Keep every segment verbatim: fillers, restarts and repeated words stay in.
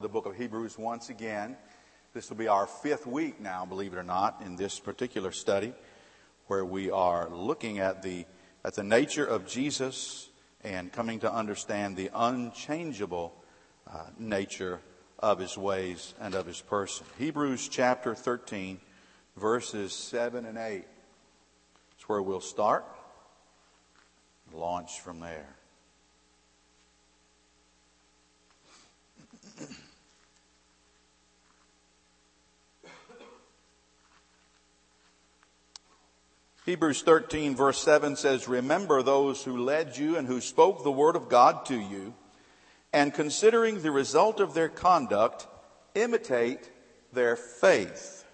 the book of Hebrews once again. This will be our fifth week now, believe it or not, in this particular study, where we are looking at the at the nature of Jesus and coming to understand the unchangeable uh, nature of his ways and of his person. Hebrews chapter thirteen, verses seven and eight. It's where we'll start, launch from there. Hebrews thirteen verse seven says, "Remember those who led you and who spoke the word of God to you, and considering the result of their conduct, imitate their faith."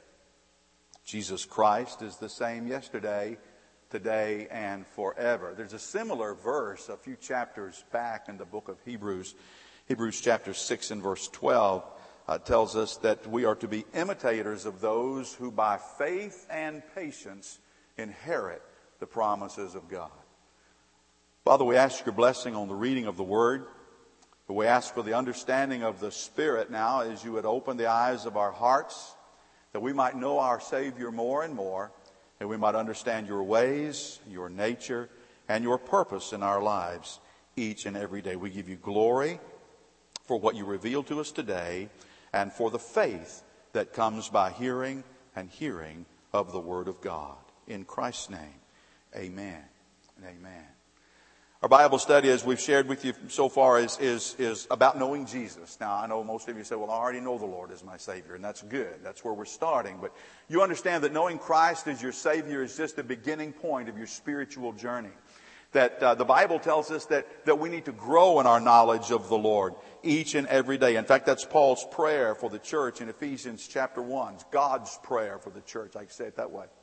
Jesus Christ is the same yesterday, today, and forever. There's a similar verse a few chapters back in the book of Hebrews. Hebrews chapter six and verse twelve uh, tells us that we are to be imitators of those who by faith and patience inherit the promises of God. Father, we ask your blessing on the reading of the Word. But we ask for the understanding of the Spirit now as you would open the eyes of our hearts, that we might know our Savior more and more, that we might understand your ways, your nature, and your purpose in our lives each and every day. We give you glory for what you reveal to us today and for the faith that comes by hearing and hearing of the Word of God. In Christ's name, amen and amen. Our Bible study, as we've shared with you so far, is, is, is about knowing Jesus. Now, I know most of you say, well, I already know the Lord as my Savior, and that's good. That's where we're starting. But you understand that knowing Christ as your Savior is just the beginning point of your spiritual journey. That uh, the Bible tells us that, that we need to grow in our knowledge of the Lord each and every day. In fact, that's Paul's prayer for the church in Ephesians chapter one. It's God's prayer for the church. I can say it that way.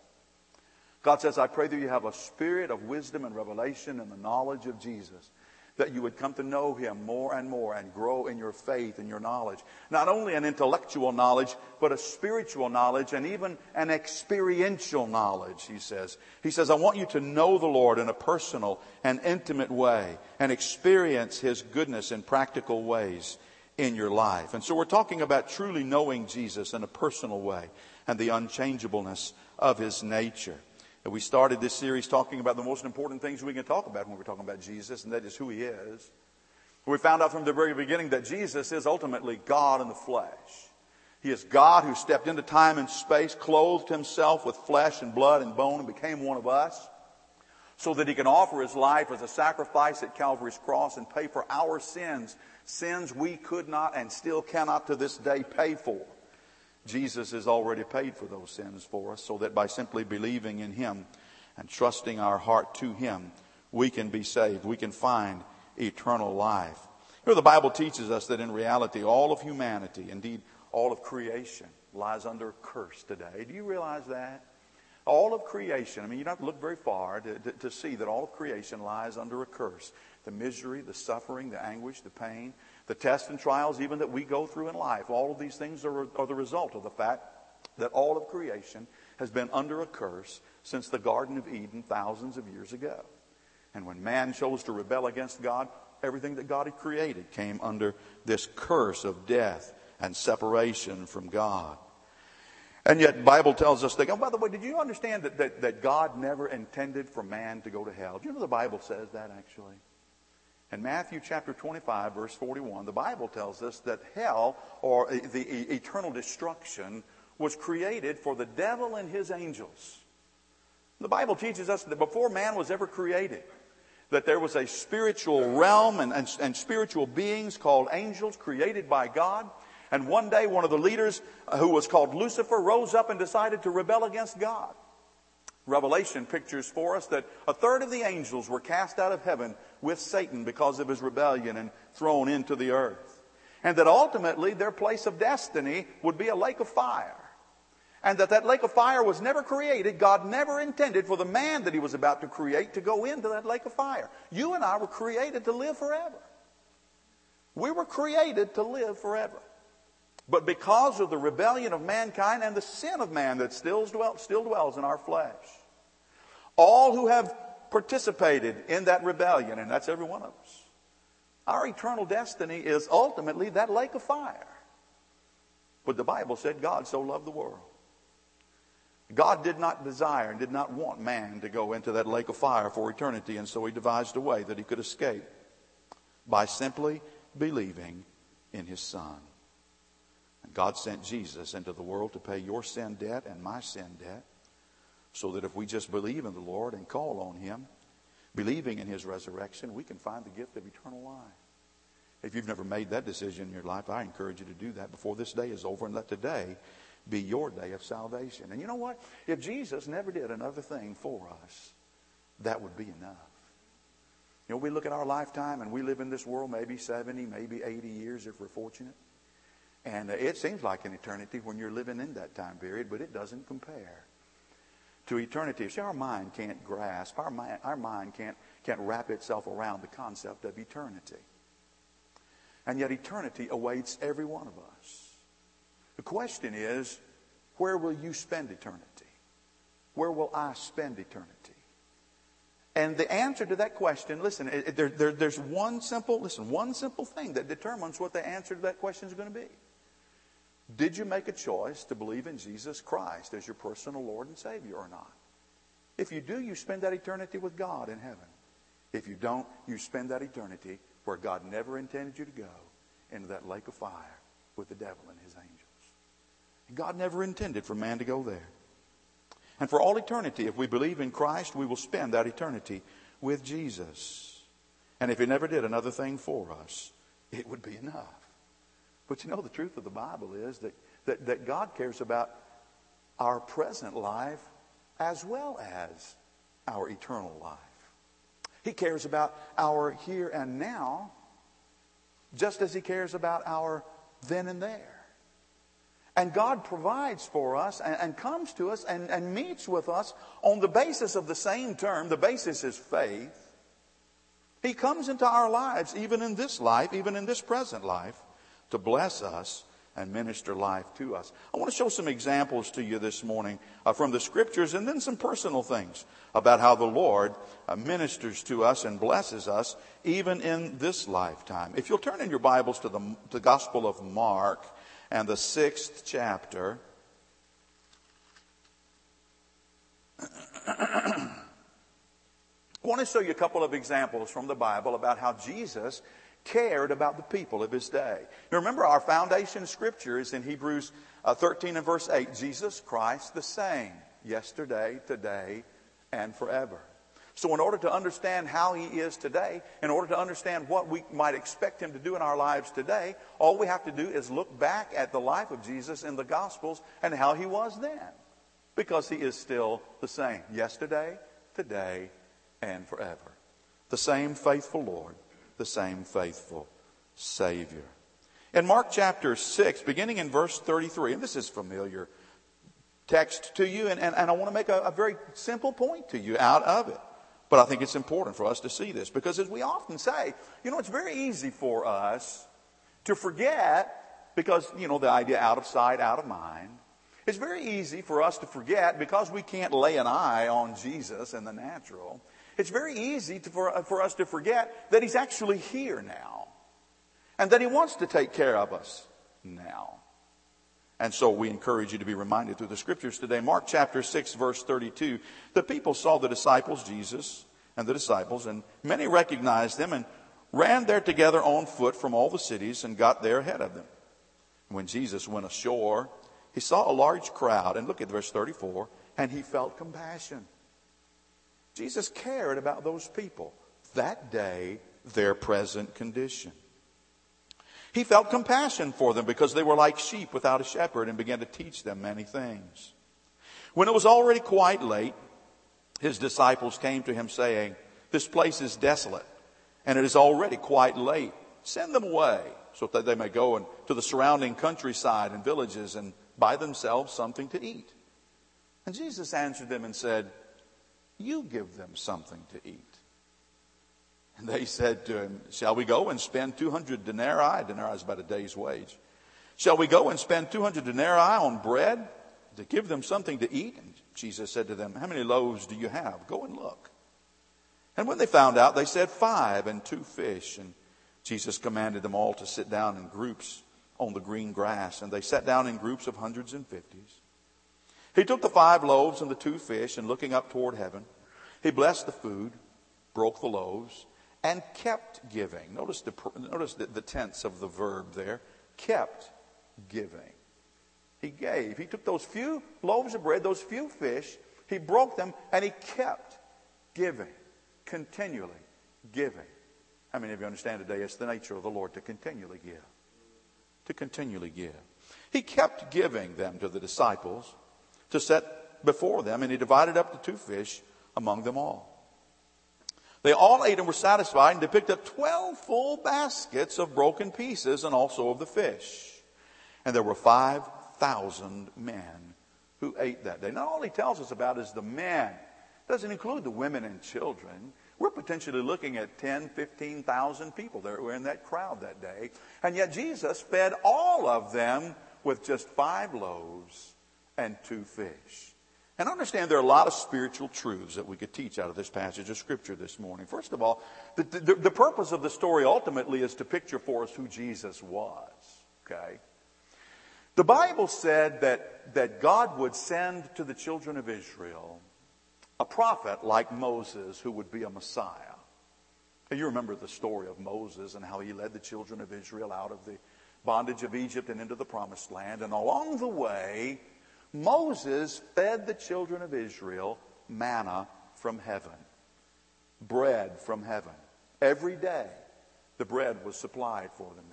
God says, I pray that you have a spirit of wisdom and revelation and the knowledge of Jesus, that you would come to know him more and more and grow in your faith and your knowledge. Not only an intellectual knowledge, but a spiritual knowledge and even an experiential knowledge, he says. He says, I want you to know the Lord in a personal and intimate way and experience his goodness in practical ways in your life. And so we're talking about truly knowing Jesus in a personal way and the unchangeableness of his nature. We started this series talking about the most important things we can talk about when we're talking about Jesus, and that is who he is. We found out from the very beginning that Jesus is ultimately God in the flesh. He is God who stepped into time and space, clothed himself with flesh and blood and bone, and became one of us, so that he can offer his life as a sacrifice at Calvary's cross and pay for our sins, sins we could not and still cannot to this day pay for. Jesus has already paid for those sins for us, so that by simply believing in him and trusting our heart to him, we can be saved. We can find eternal life. You know, the Bible teaches us that in reality, all of humanity, indeed all of creation, lies under a curse today. Do you realize that? All of creation, I mean, you don't have to look very far to, to, to see that all of creation lies under a curse. The misery, the suffering, the anguish, the pain, the tests and trials even that we go through in life. All of these things are, are the result of the fact that all of creation has been under a curse since the Garden of Eden thousands of years ago. And when man chose to rebel against God, everything that God had created came under this curse of death and separation from God. And yet the Bible tells us, that, oh, by the way, did you understand that, that, that God never intended for man to go to hell? Do you know the Bible says that actually? In Matthew chapter twenty-five, verse forty-one, the Bible tells us that hell, or the eternal destruction, was created for the devil and his angels. The Bible teaches us that before man was ever created, that there was a spiritual realm and, and, and spiritual beings called angels created by God. And one day one of the leaders, who was called Lucifer, rose up and decided to rebel against God. Revelation pictures for us that a third of the angels were cast out of heaven with Satan because of his rebellion and thrown into the earth. And that ultimately their place of destiny would be a lake of fire. And that that lake of fire was never created. God never intended for the man that he was about to create to go into that lake of fire. You and I were created to live forever. We were created to live forever. But because of the rebellion of mankind and the sin of man that still dwells, still dwells in our flesh, all who have participated in that rebellion, and that's every one of us, our eternal destiny is ultimately that lake of fire. But the Bible said God so loved the world. God did not desire and did not want man to go into that lake of fire for eternity, and so he devised a way that he could escape by simply believing in his Son. And God sent Jesus into the world to pay your sin debt and my sin debt, so that if we just believe in the Lord and call on him, believing in his resurrection, we can find the gift of eternal life. If you've never made that decision in your life, I encourage you to do that before this day is over, and let today be your day of salvation. And you know what? If Jesus never did another thing for us, that would be enough. You know, we look at our lifetime and we live in this world maybe seventy, maybe eighty years if we're fortunate. And it seems like an eternity when you're living in that time period, but it doesn't compare to eternity. See, our mind can't grasp, our mind, our mind can't, can't wrap itself around the concept of eternity. And yet eternity awaits every one of us. The question is, where will you spend eternity? Where will I spend eternity? And the answer to that question, listen, there, there, there's one simple, listen, one simple thing that determines what the answer to that question is going to be. Did you make a choice to believe in Jesus Christ as your personal Lord and Savior or not? If you do, you spend that eternity with God in heaven. If you don't, you spend that eternity where God never intended you to go, into that lake of fire with the devil and his angels. God never intended for man to go there. And for all eternity, if we believe in Christ, we will spend that eternity with Jesus. And if he never did another thing for us, it would be enough. But you know, the truth of the Bible is that, that, that God cares about our present life as well as our eternal life. He cares about our here and now just as he cares about our then and there. And God provides for us and, and comes to us and, and meets with us on the basis of the same term. The basis is faith. He comes into our lives, even in this life, even in this present life, to bless us and minister life to us. I want to show some examples to you this morning uh, from the Scriptures, and then some personal things about how the Lord uh, ministers to us and blesses us even in this lifetime. If you'll turn in your Bibles to the, the Gospel of Mark and the sixth chapter. I want to show you a couple of examples from the Bible about how Jesus cared about the people of his day. Now remember, our foundation scripture is in Hebrews uh, thirteen and verse eight. Jesus Christ the same, yesterday, today, and forever. So in order to understand how he is today, in order to understand what we might expect him to do in our lives today, all we have to do is look back at the life of Jesus in the Gospels and how he was then. Because he is still the same, yesterday, today, and forever. The same faithful Lord, the same faithful Savior. In Mark chapter six, beginning in verse thirty-three, and this is familiar text to you, and, and, and I want to make a, a very simple point to you out of it. But I think it's important for us to see this, because as we often say, you know, it's very easy for us to forget, because, you know, the idea out of sight, out of mind. It's very easy for us to forget, because we can't lay an eye on Jesus in the natural. It's very easy to, for, for us to forget that he's actually here now, and that he wants to take care of us now. And so we encourage you to be reminded through the Scriptures today. Mark chapter six, verse thirty-two. The people saw the disciples, Jesus and the disciples, and many recognized them and ran there together on foot from all the cities and got there ahead of them. When Jesus went ashore, he saw a large crowd, and look at verse thirty-four, and he felt compassion. Jesus cared about those people that day, their present condition. He felt compassion for them because they were like sheep without a shepherd, and began to teach them many things. When it was already quite late, his disciples came to him saying, "This place is desolate, and it is already quite late. Send them away so that they may go to the surrounding countryside and villages and buy themselves something to eat." And Jesus answered them and said, "You give them something to eat." And they said to him, "Shall we go and spend two hundred denarii?" Denarii is about a day's wage. "Shall we go and spend two hundred denarii on bread to give them something to eat?" And Jesus said to them, "How many loaves do you have? Go and look." And when they found out, they said, "Five and two fish." And Jesus commanded them all to sit down in groups on the green grass, and they sat down in groups of hundreds and fifties. He took the five loaves and the two fish, and looking up toward heaven, he blessed the food, broke the loaves, and kept giving. Notice the, notice the, the tense of the verb there. Kept giving. He gave. He took those few loaves of bread, those few fish, he broke them, and he kept giving. Continually giving. How many of you understand today it's the nature of the Lord to continually give? To continually give. He kept giving them to the disciples to set before them, and he divided up the two fish among them all. They all ate and were satisfied, and they picked up twelve full baskets of broken pieces and also of the fish. And there were five thousand men who ate that day. Now all he tells us about is the men. It doesn't include the women and children. We're potentially looking at ten, fifteen thousand people that were in that crowd that day. And yet Jesus fed all of them with just five loaves and two fish. And understand there are a lot of spiritual truths that we could teach out of this passage of Scripture this morning. First of all, the, the, the purpose of the story ultimately is to picture for us who Jesus was. Okay? The Bible said that, that God would send to the children of Israel a prophet like Moses who would be a Messiah. And you remember the story of Moses and how he led the children of Israel out of the bondage of Egypt and into the promised land. And along the way, Moses fed the children of Israel manna from heaven. Bread from heaven. Every day, the bread was supplied for them there.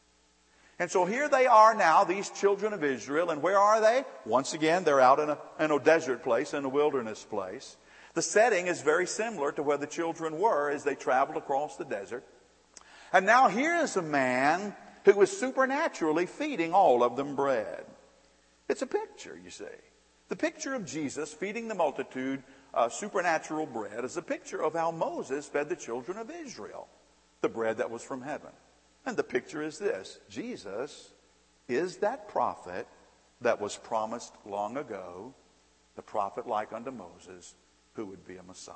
And so here they are now, these children of Israel. And where are they? Once again, they're out in a, in a desert place, in a wilderness place. The setting is very similar to where the children were as they traveled across the desert. And now here is a man who was supernaturally feeding all of them bread. It's a picture, you see. The picture of Jesus feeding the multitude uh, supernatural bread is a picture of how Moses fed the children of Israel, the bread that was from heaven. And the picture is this. Jesus is that prophet that was promised long ago, the prophet like unto Moses, who would be a Messiah.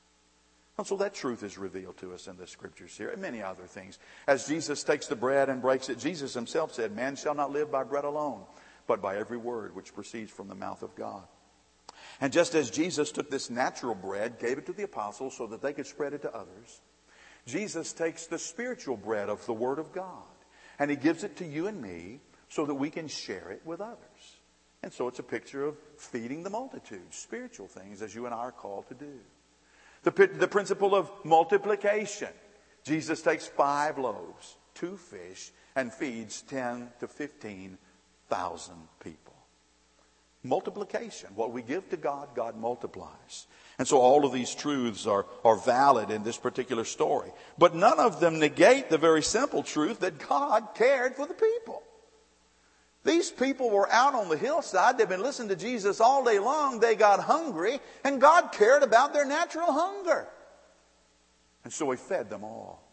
And so that truth is revealed to us in the Scriptures here and many other things. As Jesus takes the bread and breaks it, Jesus himself said, man shall not live by bread alone, but by every word which proceeds from the mouth of God. And just as Jesus took this natural bread, gave it to the apostles so that they could spread it to others, Jesus takes the spiritual bread of the Word of God and he gives it to you and me so that we can share it with others. And so it's a picture of feeding the multitude, spiritual things as you and I are called to do. The, the principle of multiplication. Jesus takes five loaves, two fish, and feeds ten to fifteen thousand people. Multiplication. What we give to God, God multiplies. And so all of these truths are, are valid in this particular story. But none of them negate the very simple truth that God cared for the people. These people were out on the hillside. They've been listening to Jesus all day long. They got hungry, and God cared about their natural hunger. And so he fed them all.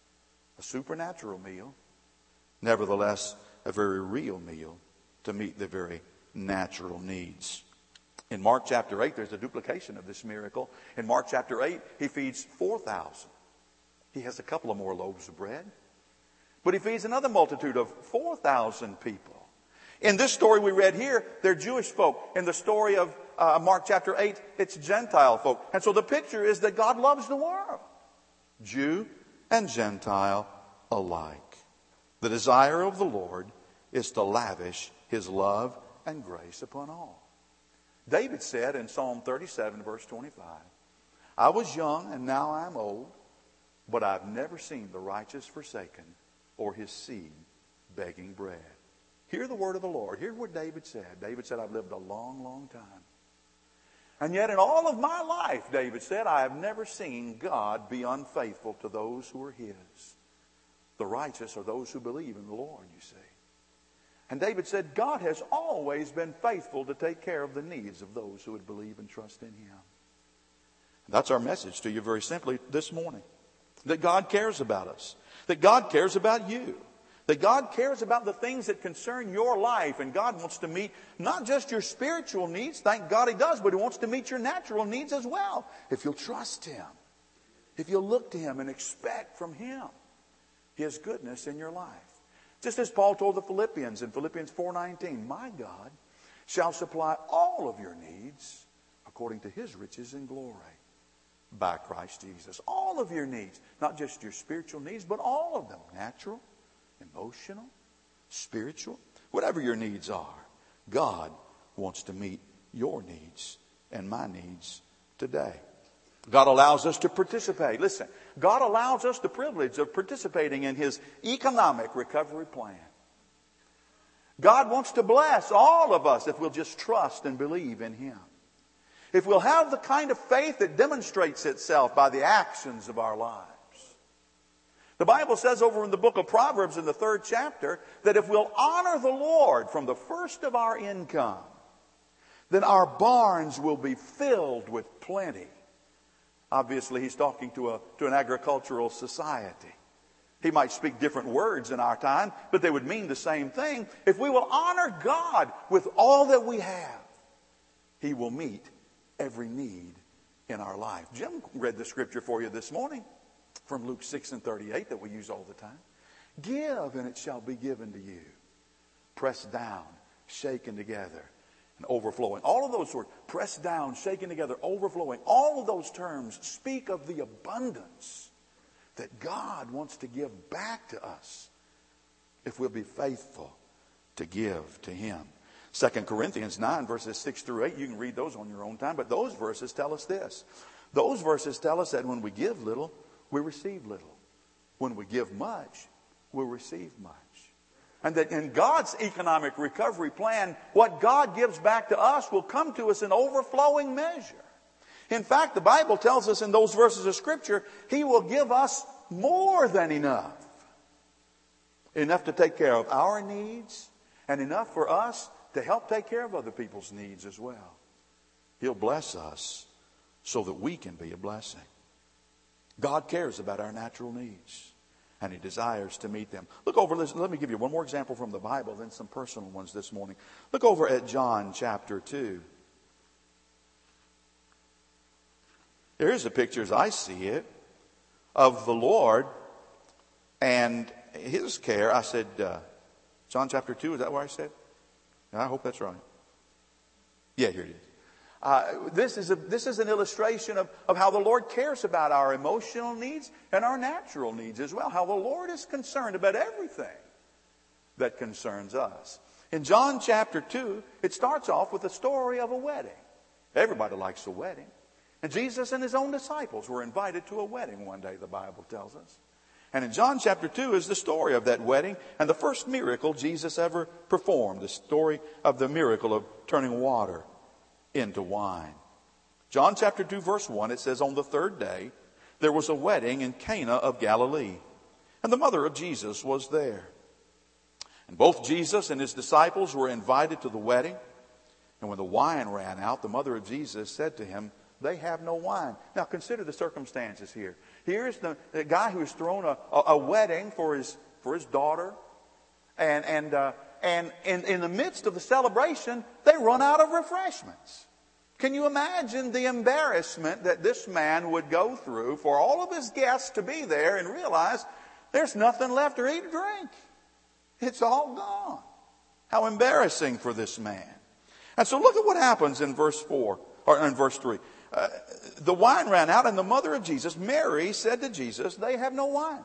A supernatural meal, nevertheless, a very real meal to meet their very natural needs. In Mark chapter eight, there's a duplication of this miracle. In Mark chapter eight, he feeds four thousand. He has a couple of more loaves of bread. But he feeds another multitude of four thousand people. In this story we read here, they're Jewish folk. In the story of uh, Mark chapter eight, it's Gentile folk. And so the picture is that God loves the world. Jew and Gentile alike. The desire of the Lord is to lavish his love and grace upon all. David said in Psalm thirty-seven, verse twenty-five, I was young and now I am old, but I've never seen the righteous forsaken or his seed begging bread. Hear the word of the Lord. Hear what David said. David said, I've lived a long, long time. And yet in all of my life, David said, I have never seen God be unfaithful to those who are his. The righteous are those who believe in the Lord, you see. And David said, God has always been faithful to take care of the needs of those who would believe and trust in him. That's our message to you very simply this morning. That God cares about us. That God cares about you. That God cares about the things that concern your life. And God wants to meet not just your spiritual needs, thank God he does, but he wants to meet your natural needs as well. If you'll trust him. If you'll look to him and expect from him his goodness in your life. Just as Paul told the Philippians in Philippians four nineteen, my God shall supply all of your needs according to his riches and glory by Christ Jesus. All of your needs, not just your spiritual needs, but all of them. Natural, emotional, spiritual, whatever your needs are. God wants to meet your needs and my needs today. God allows us to participate. Listen, God allows us the privilege of participating in his economic recovery plan. God wants to bless all of us if we'll just trust and believe in him. If we'll have the kind of faith that demonstrates itself by the actions of our lives. The Bible says over in the book of Proverbs in the third chapter that if we'll honor the Lord from the first of our income, then our barns will be filled with plenty. Obviously, he's talking to a to an agricultural society. He might speak different words in our time, but they would mean the same thing. If we will honor God with all that we have, he will meet every need in our life. Jim read the scripture for you this morning from Luke six and thirty-eight that we use all the time. Give, and it shall be given to you. Pressed down, shaken together, and overflowing. All of those words, pressed down, shaken together, overflowing. All of those terms speak of the abundance that God wants to give back to us if we'll be faithful to give to him. Second Corinthians nine, verses six through eight, you can read those on your own time, but those verses tell us this. Those verses tell us that when we give little, we receive little. When we give much, we receive much. And that in God's economic recovery plan, what God gives back to us will come to us in overflowing measure. In fact, the Bible tells us in those verses of Scripture, he will give us more than enough. Enough to take care of our needs and enough for us to help take care of other people's needs as well. He'll bless us so that we can be a blessing. God cares about our natural needs. And he desires to meet them. Look over, listen, let me give you one more example from the Bible, then some personal ones this morning. Look over at John chapter two. Here's a picture as I see it of the Lord and his care. I said, uh, John chapter two, is that what I said? I hope that's right. Yeah, here it is. Uh, this is a, this is an illustration of, of how the Lord cares about our emotional needs and our natural needs as well. How the Lord is concerned about everything that concerns us. In John chapter two, it starts off with the story of a wedding. Everybody likes a wedding. And Jesus and his own disciples were invited to a wedding one day, the Bible tells us. And in John chapter two is the story of that wedding and the first miracle Jesus ever performed. The story of the miracle of turning water into wine. John chapter two verse one, it says, on the third day, there was a wedding in Cana of Galilee, and the mother of Jesus was there. And both Jesus and his disciples were invited to the wedding. And when the wine ran out, the mother of Jesus said to him, they have no wine. Now consider the circumstances here. Here's the, the guy who's thrown a, a, a wedding for his, for his daughter. And, and, uh, And in, in the midst of the celebration, they run out of refreshments. Can you imagine the embarrassment that this man would go through for all of his guests to be there and realize there's nothing left to eat or drink? It's all gone. How embarrassing for this man. And so look at what happens in verse four, or in verse three. Uh, the wine ran out, and the mother of Jesus, Mary, said to Jesus, they have no wine.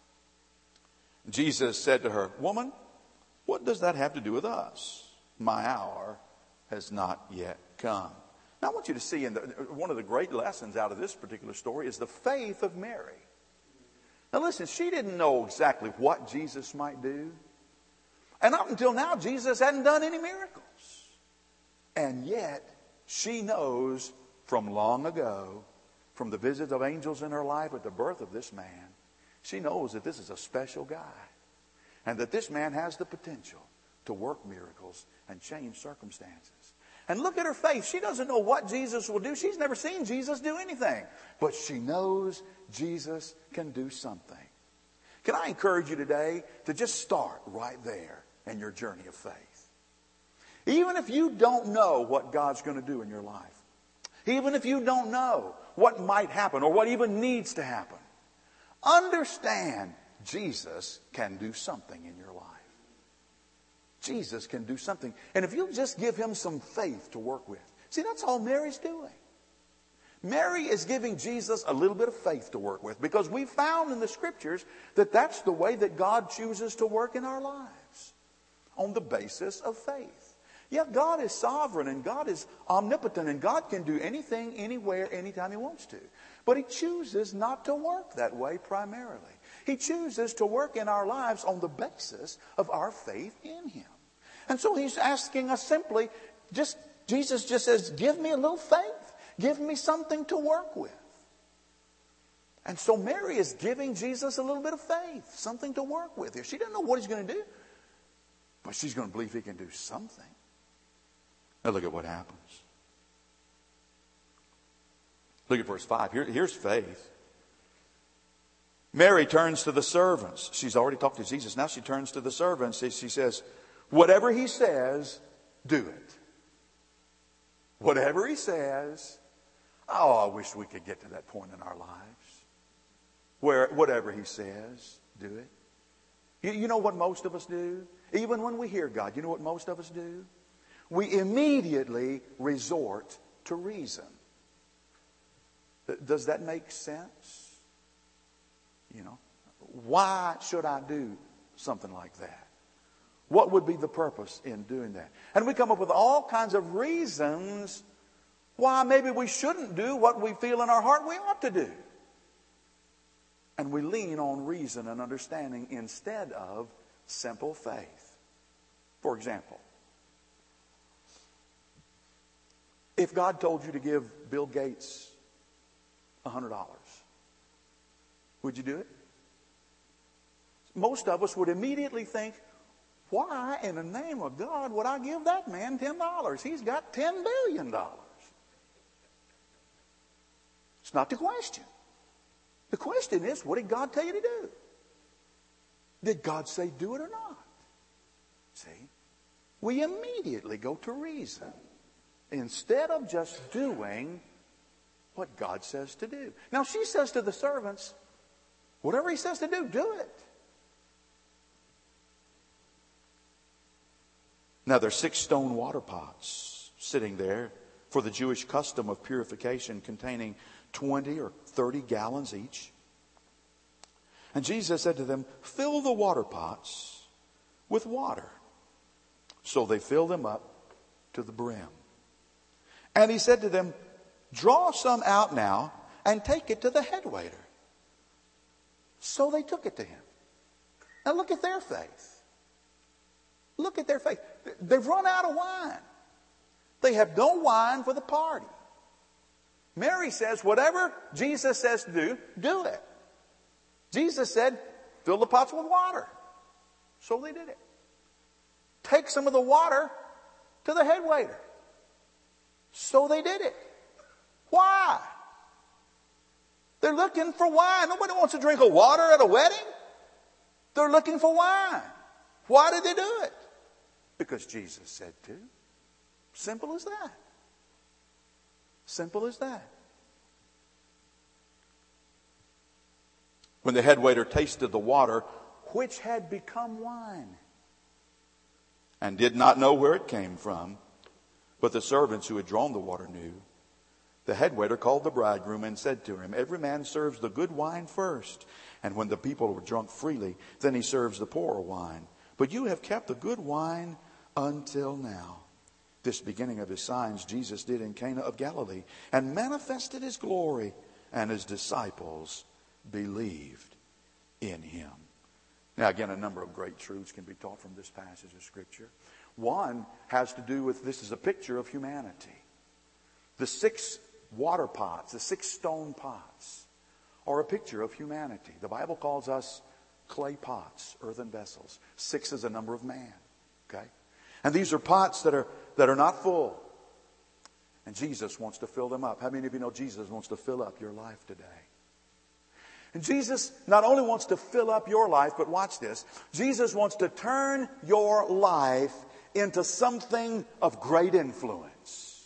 Jesus said to her, woman, what does that have to do with us? My hour has not yet come. Now I want you to see in the, one of the great lessons out of this particular story is the faith of Mary. Now listen, she didn't know exactly what Jesus might do. And up until now, Jesus hadn't done any miracles. And yet, she knows from long ago, from the visits of angels in her life at the birth of this man, she knows that this is a special guy. And that this man has the potential to work miracles and change circumstances. And look at her faith. She doesn't know what Jesus will do. She's never seen Jesus do anything. But she knows Jesus can do something. Can I encourage you today to just start right there in your journey of faith? Even if you don't know what God's going to do in your life. Even if you don't know what might happen or what even needs to happen. Understand Jesus can do something in your life. Jesus can do something. And if you'll just give him some faith to work with. See, that's all Mary's doing. Mary is giving Jesus a little bit of faith to work with, because we found in the scriptures that that's the way that God chooses to work in our lives, on the basis of faith. Yeah, God is sovereign and God is omnipotent and God can do anything, anywhere, anytime he wants to. But he chooses not to work that way primarily. He chooses to work in our lives on the basis of our faith in him. And so he's asking us simply, just Jesus just says, give me a little faith. Give me something to work with. And so Mary is giving Jesus a little bit of faith, something to work with here. She doesn't know what he's going to do, but she's going to believe he can do something. Now look at what happens. Look at verse five. Here, here's faith. Mary turns to the servants. She's already talked to Jesus. Now she turns to the servants. She says, whatever he says, do it. Whatever he says. Oh, I wish we could get to that point in our lives where whatever he says, do it. You, you know what most of us do? Even when we hear God, you know what most of us do? We immediately resort to reason. Does that make sense? You know, why should I do something like that? What would be the purpose in doing that? And we come up with all kinds of reasons why maybe we shouldn't do what we feel in our heart we ought to do. And we lean on reason and understanding instead of simple faith. For example, if God told you to give Bill Gates one hundred dollars, would you do it? Most of us would immediately think, why in the name of God would I give that man ten dollars? He's got ten billion dollars. It's not the question. The question is, what did God tell you to do? Did God say do it or not? See? We immediately go to reason instead of just doing what God says to do. Now she says to the servants, whatever he says to do, do it. Now there's six stone water pots sitting there for the Jewish custom of purification, containing twenty or thirty gallons each. And Jesus said to them, fill the water pots with water. So they filled them up to the brim. And he said to them, draw some out now and take it to the head waiter. So they took it to him. Now look at their faith. Look at their faith. They've run out of wine. They have no wine for the party. Mary says, whatever Jesus says to do, do it. Jesus said, fill the pots with water. So they did it. Take some of the water to the head waiter. So they did it. Why? They're looking for wine. Nobody wants to drink a water at a wedding. They're looking for wine. Why did they do it? Because Jesus said to. Simple as that. Simple as that. When the head waiter tasted the water, which had become wine, and did not know where it came from, but the servants who had drawn the water knew, the head waiter called the bridegroom and said to him, every man serves the good wine first, and when the people were drunk freely, then he serves the poorer wine. But you have kept the good wine until now. This beginning of his signs Jesus did in Cana of Galilee, and manifested his glory, and his disciples believed in him. Now again, a number of great truths can be taught from this passage of Scripture. One has to do with, this is a picture of humanity. The six water pots, the six stone pots, are a picture of humanity. The Bible calls us clay pots, earthen vessels. Six is a number of man. Okay? And these are pots that are that are not full. And Jesus wants to fill them up. How many of you know Jesus wants to fill up your life today? And Jesus not only wants to fill up your life, but watch this. Jesus wants to turn your life into something of great influence.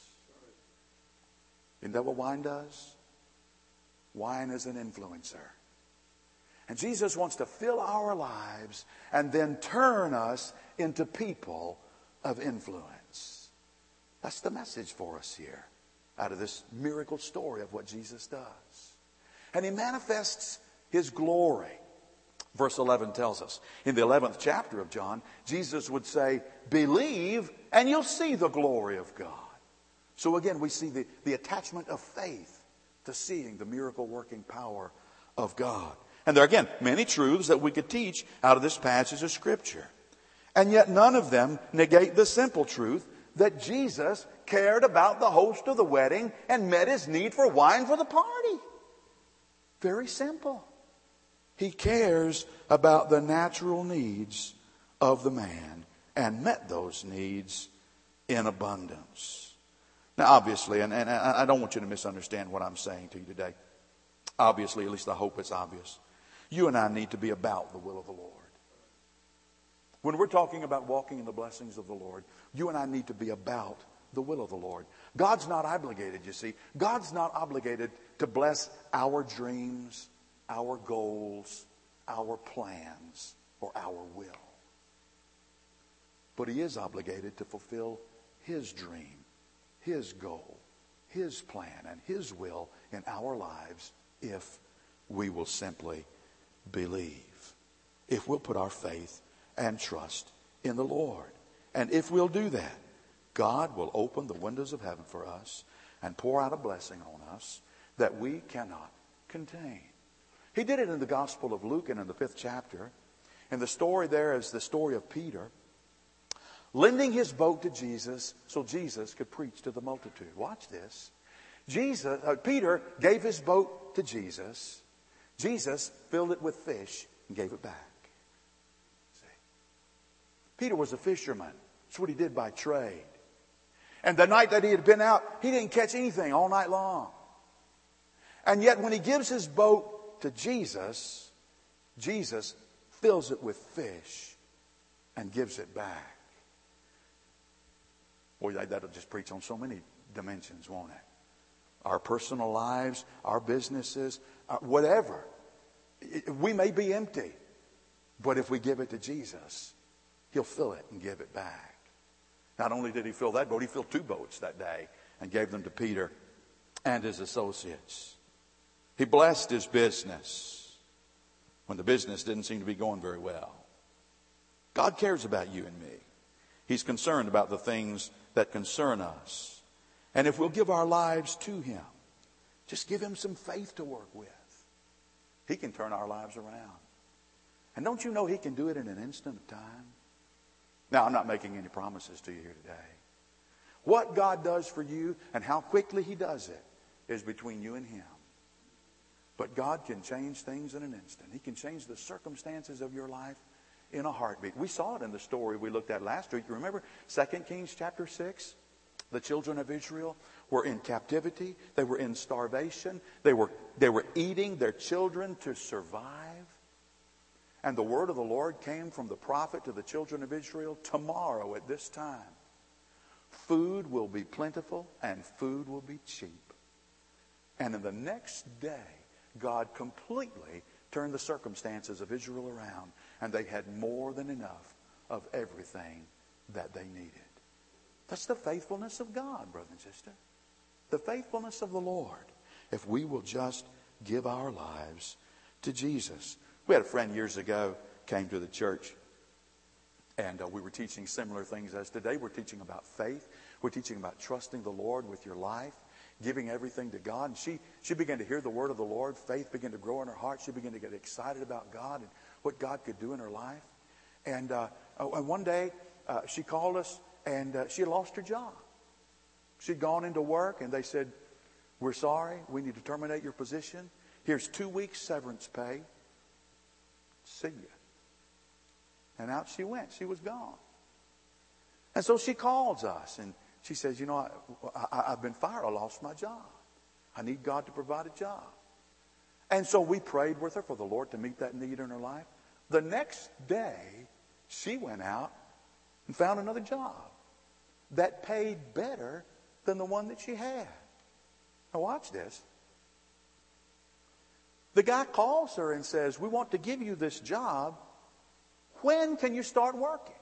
Isn't that what wine does? Wine is an influencer. And Jesus wants to fill our lives and then turn us into people of influence. That's the message for us here out of this miracle story of what Jesus does. And he manifests his glory. Verse eleven tells us, in the eleventh chapter of John, Jesus would say, believe and you'll see the glory of God. So again, we see the, the attachment of faith to seeing the miracle working power of God. And there are, again, many truths that we could teach out of this passage of Scripture. And yet none of them negate the simple truth that Jesus cared about the host of the wedding and met his need for wine for the party. Very simple. He cares about the natural needs of the man and met those needs in abundance. Now, obviously, and, and I don't want you to misunderstand what I'm saying to you today. Obviously, at least I hope it's obvious. You and I need to be about the will of the Lord. When we're talking about walking in the blessings of the Lord, you and I need to be about the will of the Lord. God's not obligated, you see. God's not obligated to bless our dreams, our goals, our plans, or our will. But he is obligated to fulfill his dream, his goal, his plan, and his will in our lives if we will simply believe. If we'll put our faith and trust in the Lord. And if we'll do that, God will open the windows of heaven for us and pour out a blessing on us that we cannot contain. He did it in the Gospel of Luke and in the fifth chapter. And the story there is the story of Peter lending his boat to Jesus so Jesus could preach to the multitude. Watch this. Jesus, uh, Peter gave his boat to Jesus. Jesus filled it with fish and gave it back. See? Peter was a fisherman. That's what he did by trade. And the night that he had been out, he didn't catch anything all night long. And yet when he gives his boat to Jesus, Jesus fills it with fish and gives it back. Boy, that'll just preach on so many dimensions, won't it? Our personal lives, our businesses, uh, whatever. We may be empty, but if we give it to Jesus, he'll fill it and give it back. Not only did he fill that boat, he filled two boats that day and gave them to Peter and his associates. He blessed his business when the business didn't seem to be going very well. God cares about you and me. He's concerned about the things that concern us. And if we'll give our lives to him, just give him some faith to work with, he can turn our lives around. And don't you know he can do it in an instant of time? Now, I'm not making any promises to you here today. What God does for you and how quickly he does it is between you and him. But God can change things in an instant. He can change the circumstances of your life in a heartbeat. We saw it in the story we looked at last week. You remember Second Kings chapter six? The children of Israel were in captivity. They were in starvation. They were, they were eating their children to survive. And the word of the Lord came from the prophet to the children of Israel. Tomorrow at this time, food will be plentiful and food will be cheap. And in the next day, God completely turned the circumstances of Israel around. And they had more than enough of everything that they needed. That's the faithfulness of God, brother and sister. The faithfulness of the Lord. If we will just give our lives to Jesus. We had a friend years ago came to the church. And uh, we were teaching similar things as today. We're teaching about faith. We're teaching about trusting the Lord with your life. Giving everything to God. And she, she began to hear the word of the Lord. Faith began to grow in her heart. She began to get excited about God and what God could do in her life. And, uh, and one day uh, she called us. And uh, she had lost her job. She'd gone into work and they said, we're sorry, we need to terminate your position. Here's two weeks severance pay. See you. And out she went. She was gone. And so she calls us and she says, you know, I, I, I've been fired. I lost my job. I need God to provide a job. And so we prayed with her for the Lord to meet that need in her life. The next day, she went out and found another job that paid better than the one that she had. Now watch this. The guy calls her and says, we want to give you this job. When can you start working?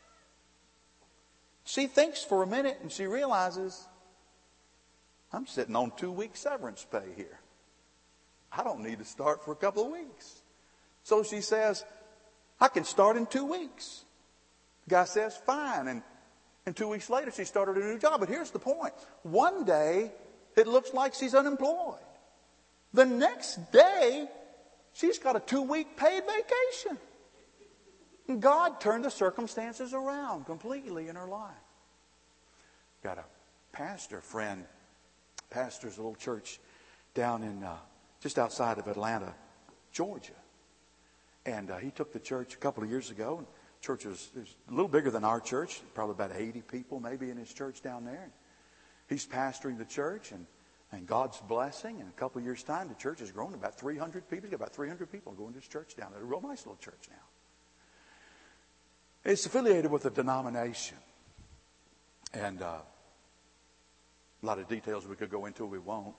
She thinks for a minute and she realizes, I'm sitting on two weeks severance pay here. I don't need to start for a couple of weeks. So she says, I can start in two weeks. The guy says, fine. And, and two weeks later, she started a new job. But here's the point. One day, it looks like she's unemployed. The next day, she's got a two-week paid vacation. And God turned the circumstances around completely in her life. Got a pastor friend, pastors a little church down in uh, just outside of Atlanta, Georgia. And uh, he took the church a couple of years ago. And the church was, was a little bigger than our church, probably about eighty people maybe in his church down there. And he's pastoring the church, and, and God's blessing. In a couple of years' time, the church has grown to about three hundred people. He's got about three hundred people going to his church down there. A real nice little church now. It's affiliated with a denomination. And uh, a lot of details we could go into, we won't.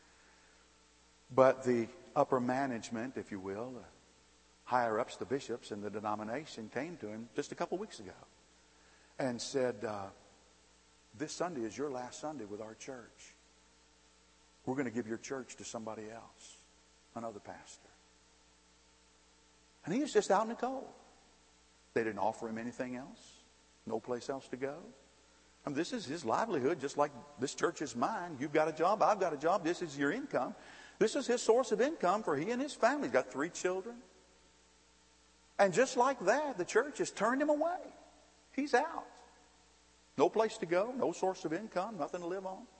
But the upper management, if you will, the higher-ups, the bishops in the denomination came to him just a couple weeks ago and said, uh, this Sunday is your last Sunday with our church. We're going to give your church to somebody else, another pastor. And he was just out in the cold. They didn't offer him anything else, no place else to go. I mean, this is his livelihood, just like this church is mine. You've got a job, I've got a job, this is your income. This is his source of income for he and his family. He's got three children. And just like that, the church has turned him away. He's out. No place to go, no source of income, nothing to live on.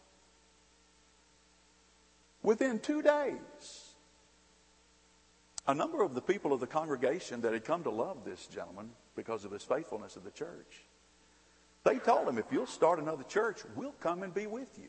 Within two days, a number of the people of the congregation that had come to love this gentleman because of his faithfulness to the church, they told him, if you'll start another church, we'll come and be with you.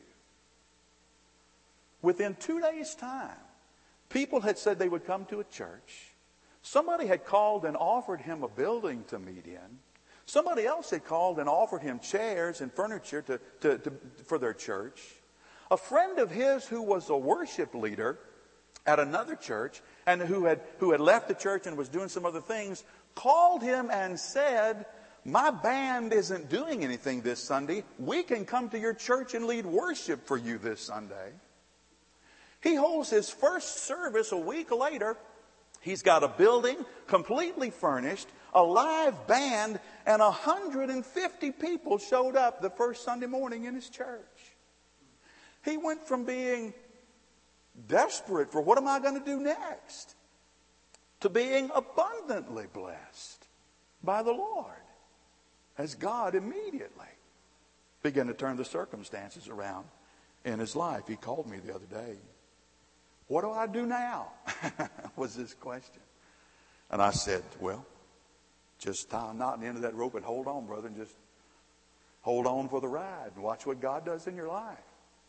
Within two days' time, people had said they would come to a church. Somebody had called and offered him a building to meet in. Somebody else had called and offered him chairs and furniture to, to, to, for their church. A friend of his who was a worship leader at another church and who had, who had left the church and was doing some other things called him and said, my band isn't doing anything this Sunday. We can come to your church and lead worship for you this Sunday. He holds his first service a week later. He's got a building completely furnished, a live band, and one hundred fifty people showed up the first Sunday morning in his church. He went from being desperate for what am I going to do next to being abundantly blessed by the Lord as God immediately began to turn the circumstances around in his life. He called me the other day. What do I do now? was his question. And I said, well, just tie a knot in the end of that rope and hold on, brother, and just hold on for the ride and watch what God does in your life.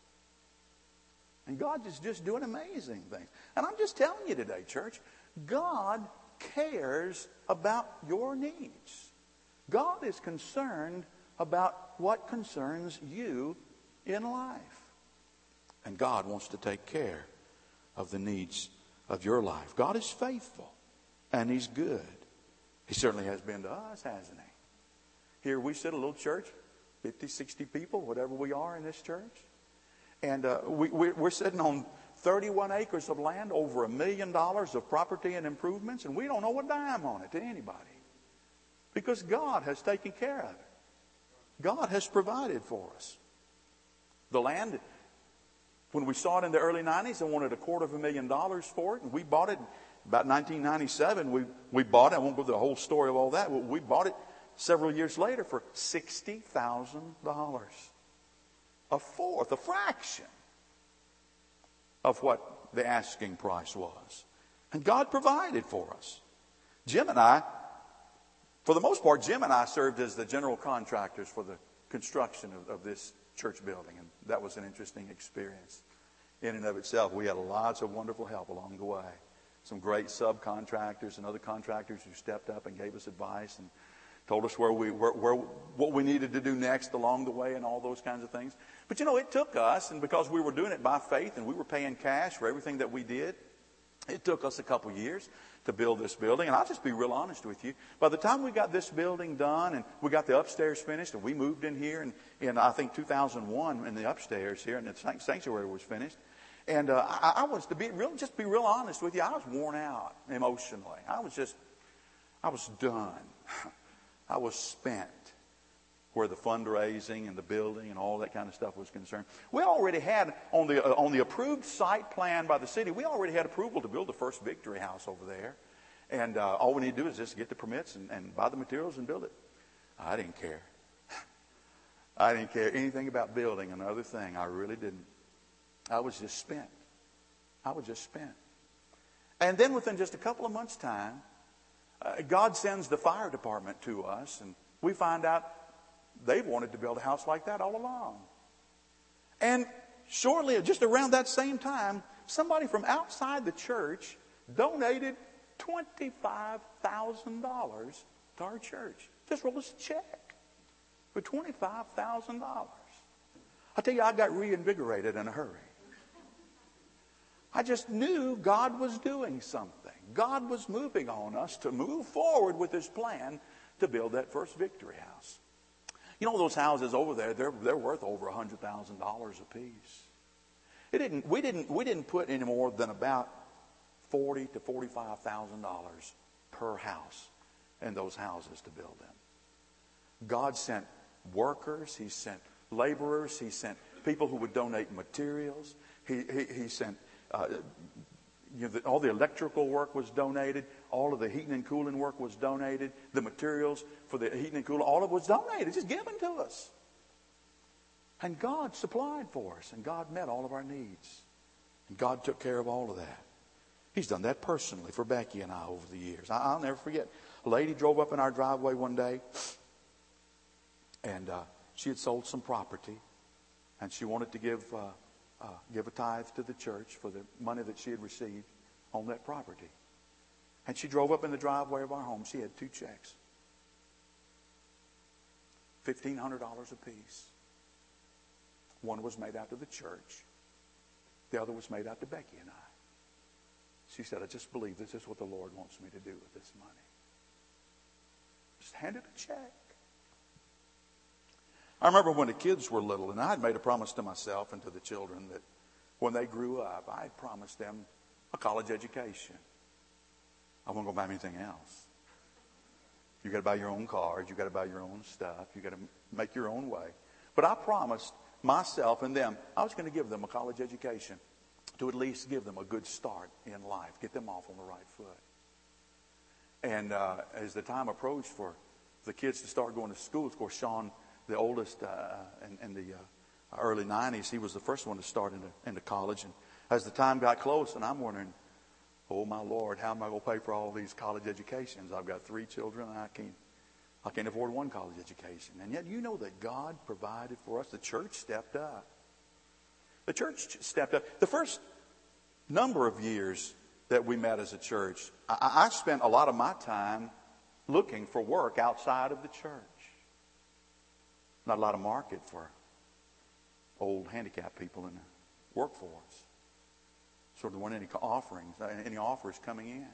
And God is just doing amazing things. And I'm just telling you today, church, God cares about your needs. God is concerned about what concerns you in life. And God wants to take care of the needs of your life. God is faithful and He's good. He certainly has been to us, hasn't He? Here we sit, a little church, fifty, sixty people, whatever we are in this church. And uh, we, we're sitting on thirty-one acres of land, over a million dollars of property and improvements, and we don't owe a dime on it to anybody. Because God has taken care of it. God has provided for us. The land, when we saw it in the early nineties, they wanted a quarter of a million dollars for it, and we bought it about nineteen ninety-seven. We, we bought it. I won't go through the whole story of all that. We bought it several years later for sixty thousand dollars. A fourth, a fraction of what the asking price was. And God provided for us. Jim and I, for the most part, Jim and I served as the general contractors for the construction of, of this church building. And that was an interesting experience in and of itself. We had lots of wonderful help along the way. Some great subcontractors and other contractors who stepped up and gave us advice and told us where we where, where what we needed to do next along the way and all those kinds of things. But you know, it took us, and because we were doing it by faith and we were paying cash for everything that we did, It took us a couple years to build this building. And I'll just be real honest with you. By the time we got this building done and we got the upstairs finished and we moved in here in, in I think two thousand one in the upstairs here and the sanctuary was finished. And uh, I, I was, to be real, just be real honest with you, I was worn out emotionally. I was just, I was done. I was spent where the fundraising and the building and all that kind of stuff was concerned. We already had, on the uh, on the approved site plan by the city, we already had approval to build the first Victory House over there. And uh, all we need to do is just get the permits and, and buy the materials and build it. I didn't care. I didn't care anything about building another thing. I really didn't. I was just spent. I was just spent. And then within just a couple of months' time, uh, God sends the fire department to us, and we find out they've wanted to build a house like that all along. And shortly, just around that same time, somebody from outside the church donated twenty-five thousand dollars to our church. Just wrote us a check for twenty-five thousand dollars. I tell you, I got reinvigorated in a hurry. I just knew God was doing something. God was moving on us to move forward with His plan to build that first Victory House. You know, those houses over there, they're, they're worth over one hundred thousand dollars a piece. It didn't, we, didn't, we didn't put any more than about forty thousand to forty-five thousand dollars per house in those houses to build them. God sent workers. He sent laborers. He sent people who would donate materials. He, he, he sent... Uh, You know, the, all the electrical work was donated. All of the heating and cooling work was donated. The materials for the heating and cooling, all of it was donated, just given to us. And God supplied for us, and God met all of our needs. And God took care of all of that. He's done that personally for Becky and I over the years. I, I'll never forget. A lady drove up in our driveway one day, and uh, she had sold some property, and she wanted to give... Uh, Uh, give a tithe to the church for the money that she had received on that property. And she drove up in the driveway of our home. She had two checks. fifteen hundred dollars apiece. One was made out to the church. The other was made out to Becky and I. She said, I just believe this is what the Lord wants me to do with this money. Just handed a check. I remember when the kids were little, and I had made a promise to myself and to the children that when they grew up, I had promised them a college education. I wasn't going to buy them anything else. You got to buy your own cars. You got to buy your own stuff. You got to make your own way. But I promised myself and them I was going to give them a college education to at least give them a good start in life, get them off on the right foot. And uh, as the time approached for the kids to start going to school, of course, Sean, the oldest uh, in, in the uh, early nineties, he was the first one to start into, into college. And as the time got close, and I'm wondering, oh my Lord, how am I going to pay for all these college educations? I've got three children, and I can't, I can't afford one college education. And yet you know that God provided for us. The church stepped up. The church stepped up. The first number of years that we met as a church, I, I spent a lot of my time looking for work outside of the church. Not a lot of market for old handicapped people in the workforce. So there weren't any offerings, any offers coming in.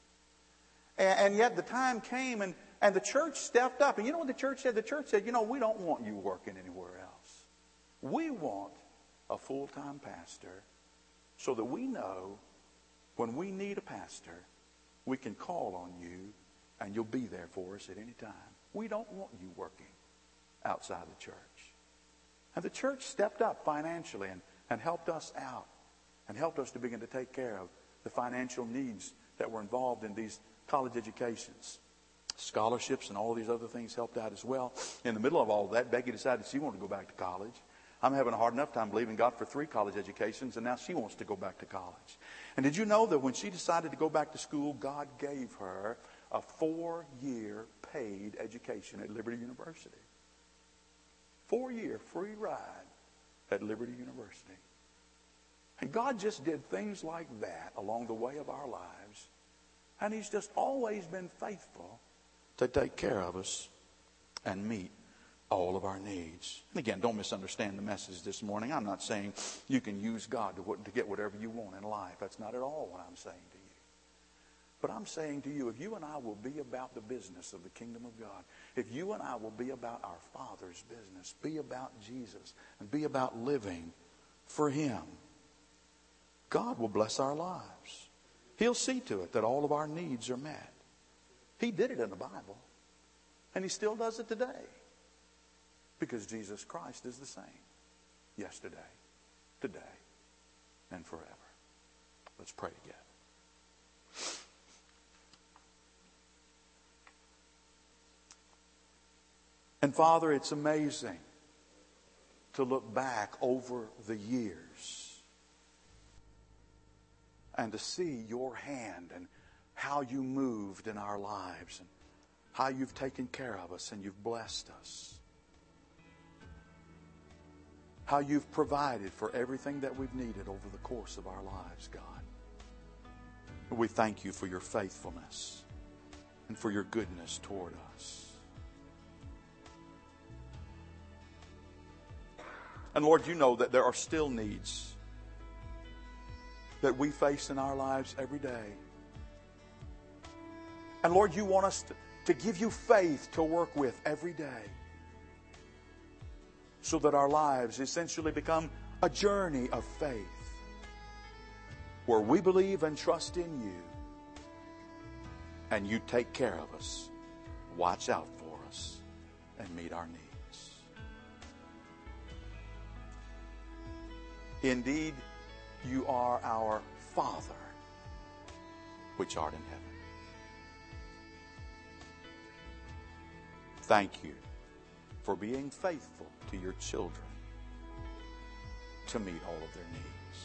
And, and yet the time came and, and the church stepped up. And you know what the church said? The church said, you know, we don't want you working anywhere else. We want a full-time pastor so that we know when we need a pastor, we can call on you and you'll be there for us at any time. We don't want you working outside the church. And the church stepped up financially and, and helped us out and helped us to begin to take care of the financial needs that were involved in these college educations. Scholarships and all these other things helped out as well. In the middle of all of that, Becky decided she wanted to go back to college. I'm having a hard enough time believing God for three college educations, and now she wants to go back to college. And did you know that when she decided to go back to school, God gave her a four-year paid education at Liberty University? Four-year free ride at Liberty University. And God just did things like that along the way of our lives. And He's just always been faithful to take care of us and meet all of our needs. And again, don't misunderstand the message this morning. I'm not saying you can use God to, to get whatever you want in life. That's not at all what I'm saying to you. But I'm saying to you, if you and I will be about the business of the kingdom of God, if you and I will be about our Father's business, be about Jesus, and be about living for Him, God will bless our lives. He'll see to it that all of our needs are met. He did it in the Bible. And He still does it today. Because Jesus Christ is the same. Yesterday, today, and forever. Let's pray together. And Father, it's amazing to look back over the years and to see your hand and how you moved in our lives and how you've taken care of us and you've blessed us. How you've provided for everything that we've needed over the course of our lives, God. We thank you for your faithfulness and for your goodness toward us. And Lord, you know that there are still needs that we face in our lives every day. And Lord, you want us to, to give you faith to work with every day, so that our lives essentially become a journey of faith where we believe and trust in you, and you take care of us, watch out for us, and meet our needs. Indeed, you are our Father, which art in heaven. Thank you for being faithful to your children to meet all of their needs.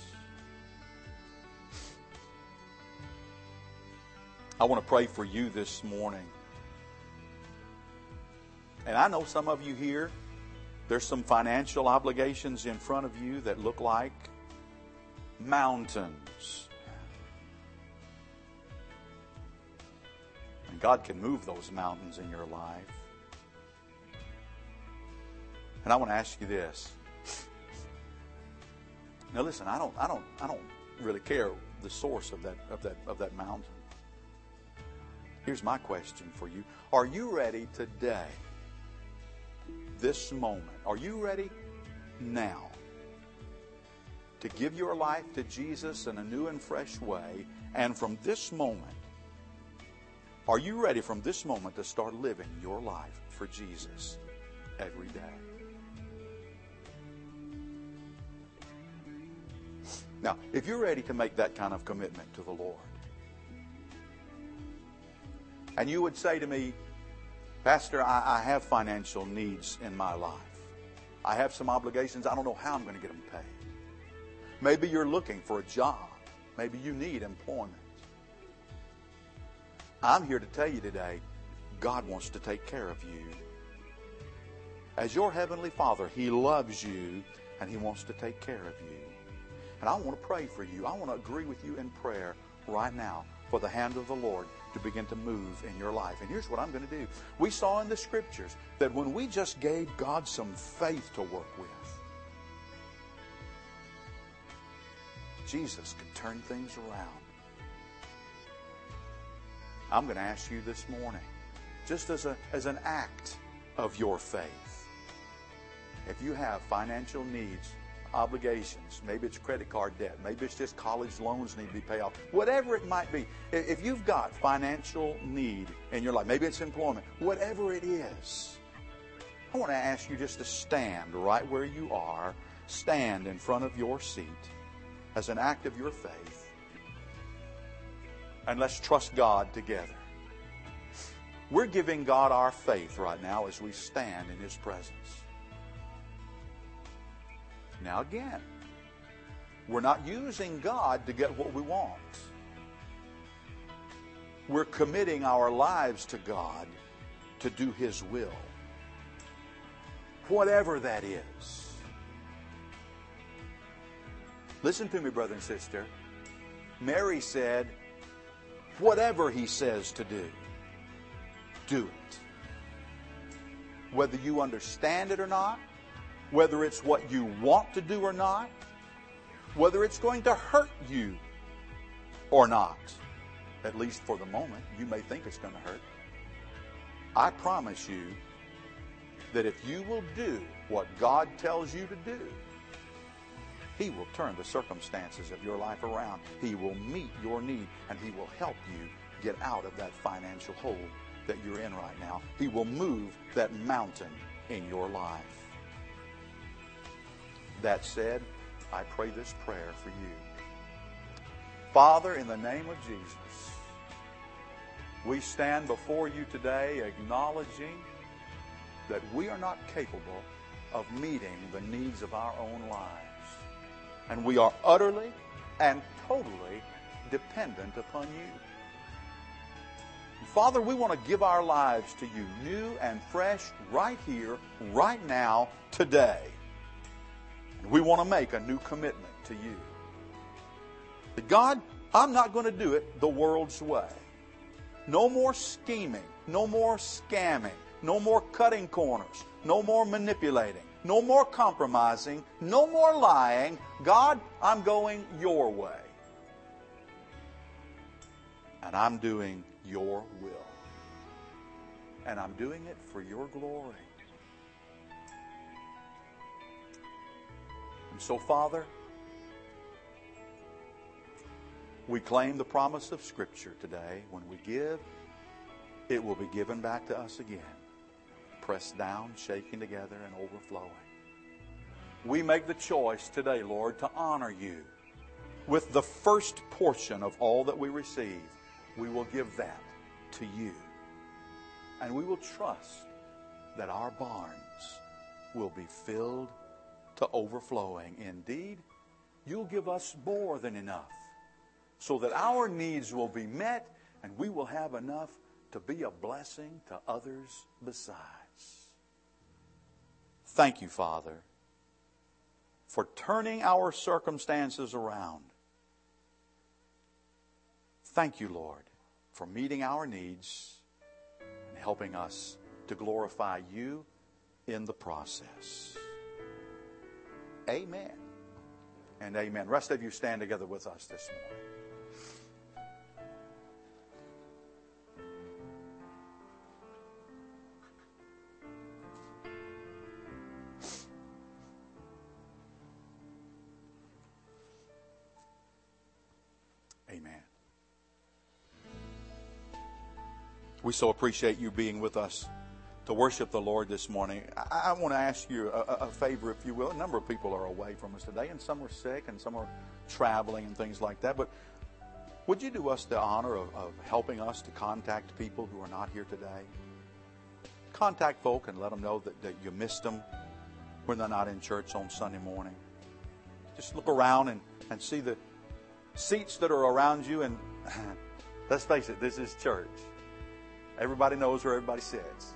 I want to pray for you this morning. And I know some of you here, there's some financial obligations in front of you that look like mountains. And God can move those mountains in your life. And I want to ask you this. Now listen, I don't I don't I don't really care the source of that of that of that mountain. Here's my question for you. Are you ready today? This moment. Are you ready now to give your life to Jesus in a new and fresh way? And from this moment, are you ready from this moment to start living your life for Jesus every day? Now, if you're ready to make that kind of commitment to the Lord, and you would say to me, Pastor, I, I have financial needs in my life. I have some obligations. I don't know how I'm going to get them paid. Maybe you're looking for a job. Maybe you need employment. I'm here to tell you today, God wants to take care of you. As your Heavenly Father, He loves you and He wants to take care of you. And I want to pray for you. I want to agree with you in prayer right now for the hand of the Lord to begin to move in your life. And here's what I'm going to do. We saw in the Scriptures that when we just gave God some faith to work with, Jesus could turn things around. I'm going to ask you this morning, just as a as an act of your faith, if you have financial needs, obligations, maybe it's credit card debt, maybe it's just college loans need to be paid off, whatever it might be, if you've got financial need in your life, maybe it's employment, whatever it is, I want to ask you just to stand right where you are, stand in front of your seat as an act of your faith, and let's trust God together. We're giving God our faith right now as we stand in His presence. Now again, we're not using God to get what we want. We're committing our lives to God to do His will. Whatever that is. Listen to me, brother and sister. Mary said, whatever He says to do, do it. Whether you understand it or not, whether it's what you want to do or not, whether it's going to hurt you or not, at least for the moment. You may think it's going to hurt. I promise you that if you will do what God tells you to do, He will turn the circumstances of your life around. He will meet your need, and He will help you get out of that financial hole that you're in right now. He will move that mountain in your life. That said, I pray this prayer for you. Father, in the name of Jesus, we stand before you today acknowledging that we are not capable of meeting the needs of our own lives. And we are utterly and totally dependent upon you. Father, we want to give our lives to you new and fresh right here, right now, today. We want to make a new commitment to you. But God, I'm not going to do it the world's way. No more scheming, no more scamming, no more cutting corners, no more manipulating, no more compromising, no more lying. God, I'm going your way. And I'm doing your will. And I'm doing it for your glory. And so, Father, we claim the promise of Scripture today. When we give, it will be given back to us again. Pressed down, shaken together, and overflowing. We make the choice today, Lord, to honor you with the first portion of all that we receive. We will give that to you. And we will trust that our barns will be filled to overflowing. Indeed, you'll give us more than enough so that our needs will be met and we will have enough to be a blessing to others besides. Thank you, Father, for turning our circumstances around. Thank you, Lord, for meeting our needs and helping us to glorify you in the process. Amen and amen. Rest of you stand together with us this morning. Amen. We so appreciate you being with us to worship the Lord this morning. I, I want to ask you a, a favor, if you will. A number of people are away from us today, and some are sick, and some are traveling and things like that. But would you do us the honor of, of helping us to contact people who are not here today? Contact folk and let them know that, that you missed them when they're not in church on Sunday morning. Just look around and, and see the seats that are around you, and let's face it, this is church. Everybody knows where everybody sits.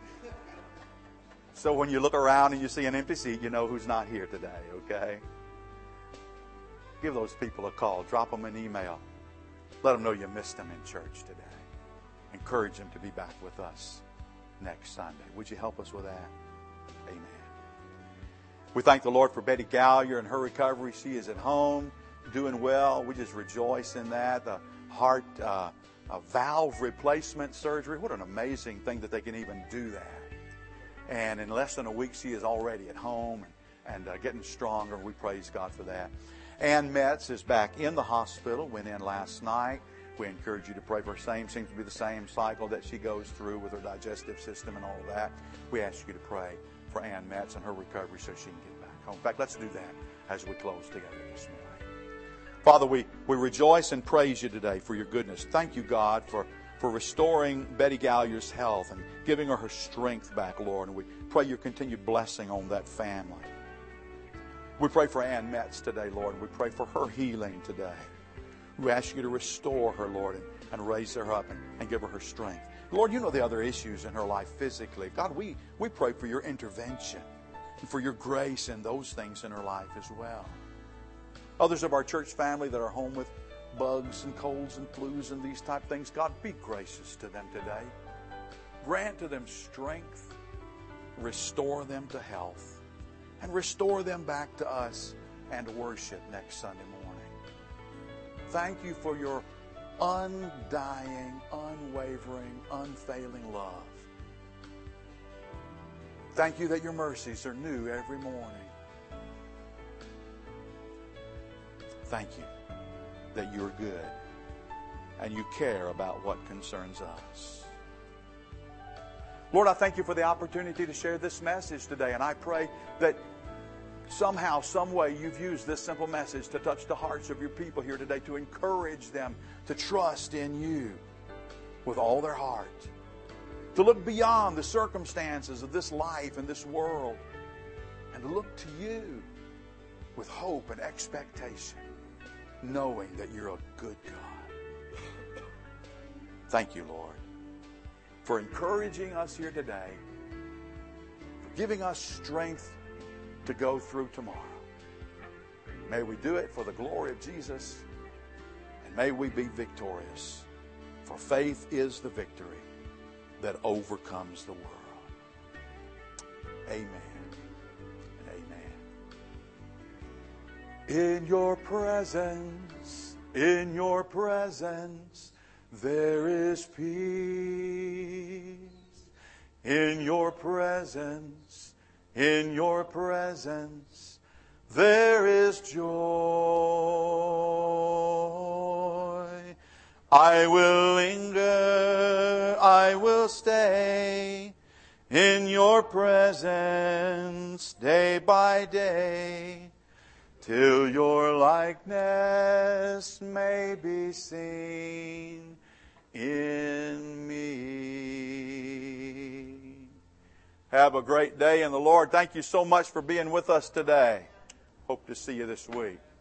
So when you look around and you see an empty seat, you know who's not here today, okay? Give those people a call. Drop them an email. Let them know you missed them in church today. Encourage them to be back with us next Sunday. Would you help us with that? Amen. We thank the Lord for Betty Gallier and her recovery. She is at home, doing well. We just rejoice in that. The heart uh, uh, valve replacement surgery. What an amazing thing that they can even do that. And in less than a week, she is already at home and, and uh, getting stronger. We praise God for that. Ann Metz is back in the hospital, went in last night. We encourage you to pray for her. Same seems to be the same cycle that she goes through with her digestive system and all of that. We ask you to pray for Ann Metz and her recovery so she can get back home. In fact, let's do that as we close together this morning. Father, we, we rejoice and praise you today for your goodness. Thank you, God, for for restoring Betty Gallier's health and giving her her strength back, Lord. And we pray your continued blessing on that family. We pray for Ann Metz today, Lord. We pray for her healing today. We ask you to restore her, Lord, and, and raise her up and, and give her her strength. Lord, you know the other issues in her life physically. God, we, we pray for your intervention and for your grace in those things in her life as well. Others of our church family that are home with bugs and colds and flus and these type things, God, be gracious to them today. Grant to them strength. Restore them to health. And restore them back to us and worship next Sunday morning. Thank you for your undying, unwavering, unfailing love. Thank you that your mercies are new every morning. Thank you that you're good and you care about what concerns us. Lord, I thank you for the opportunity to share this message today, and I pray that somehow, some way, you've used this simple message to touch the hearts of your people here today, to encourage them to trust in you with all their heart, to look beyond the circumstances of this life and this world, and to look to you with hope and expectation, knowing that you're a good God. Thank you, Lord, for encouraging us here today, for giving us strength to go through tomorrow. May we do it for the glory of Jesus, and may we be victorious, for faith is the victory that overcomes the world. Amen and amen. In your presence, in your presence, there is peace. In your presence, in your presence, there is joy. I will linger, I will stay in your presence day by day, till your likeness may be seen in me. Have a great day in the Lord. Thank you so much for being with us today. Hope to see you this week.